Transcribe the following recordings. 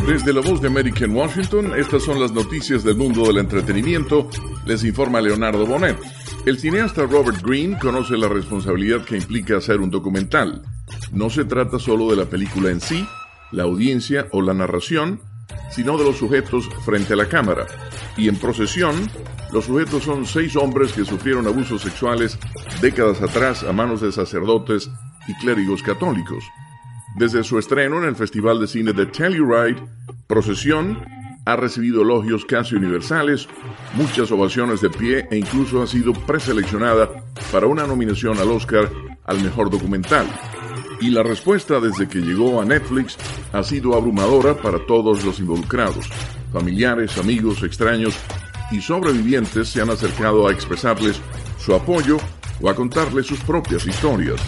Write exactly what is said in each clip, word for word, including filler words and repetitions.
Desde la Voz de América en Washington, estas son las noticias del mundo del entretenimiento. Les informa Leonardo Bonet. El cineasta Robert Greene conoce la responsabilidad que implica hacer un documental. No se trata solo de la película en sí, la audiencia o la narración, sino de los sujetos frente a la cámara. Y en Procesión, los sujetos son seis hombres que sufrieron abusos sexuales décadas atrás a manos de sacerdotes y clérigos católicos. Desde su estreno en el Festival de Cine de Telluride, Procesión ha recibido elogios casi universales, muchas ovaciones de pie e incluso ha sido preseleccionada para una nominación al Oscar al mejor documental. Y la respuesta desde que llegó a Netflix ha sido abrumadora para todos los involucrados. Familiares, amigos, extraños y sobrevivientes se han acercado a expresarles su apoyo o a contarles sus propias historias.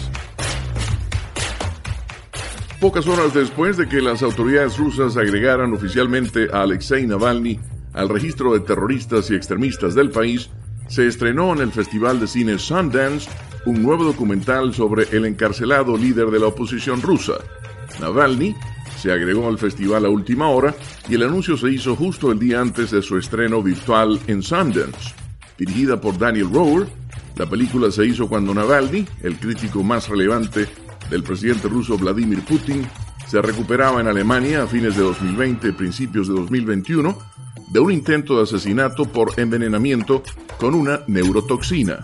Pocas horas después de que las autoridades rusas agregaran oficialmente a Alexei Navalny al registro de terroristas y extremistas del país, se estrenó en el Festival de Cine Sundance un nuevo documental sobre el encarcelado líder de la oposición rusa. Navalny se agregó al festival a última hora y el anuncio se hizo justo el día antes de su estreno virtual en Sundance. Dirigida por Daniel Rohrer, la película se hizo cuando Navalny, el crítico más relevante del presidente ruso Vladimir Putin, se recuperaba en Alemania a fines de dos mil veinte, principios de dos mil veintiuno, de un intento de asesinato por envenenamiento con una neurotoxina.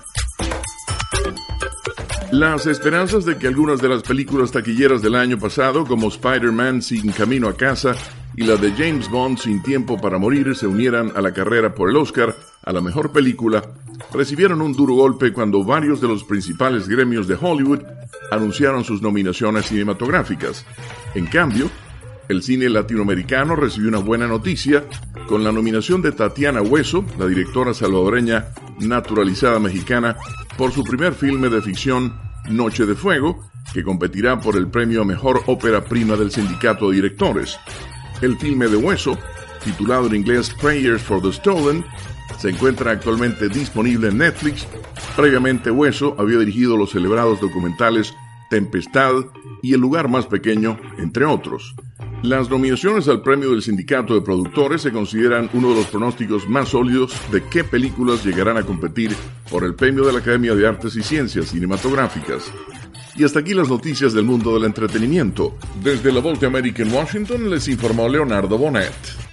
Las esperanzas de que algunas de las películas taquilleras del año pasado, como Spider-Man Sin Camino a Casa y la de James Bond Sin Tiempo para Morir, se unieran a la carrera por el Oscar a la mejor película, recibieron un duro golpe cuando varios de los principales gremios de Hollywood anunciaron sus nominaciones cinematográficas. En cambio, el cine latinoamericano recibió una buena noticia con la nominación de Tatiana Hueso, la directora salvadoreña naturalizada mexicana, por su primer filme de ficción, Noche de Fuego, que competirá por el premio a Mejor Ópera Prima del Sindicato de Directores. El filme de Hueso, titulado en inglés Prayers for the Stolen, se encuentra actualmente disponible en Netflix. Previamente Hueso había dirigido los celebrados documentales Tempestad y El lugar más pequeño, entre otros. Las nominaciones al premio del Sindicato de Productores se consideran uno de los pronósticos más sólidos de qué películas llegarán a competir por el premio de la Academia de Artes y Ciencias Cinematográficas. Y hasta aquí las noticias del mundo del entretenimiento. Desde la Voz de América en Washington les informó Leonardo Bonet.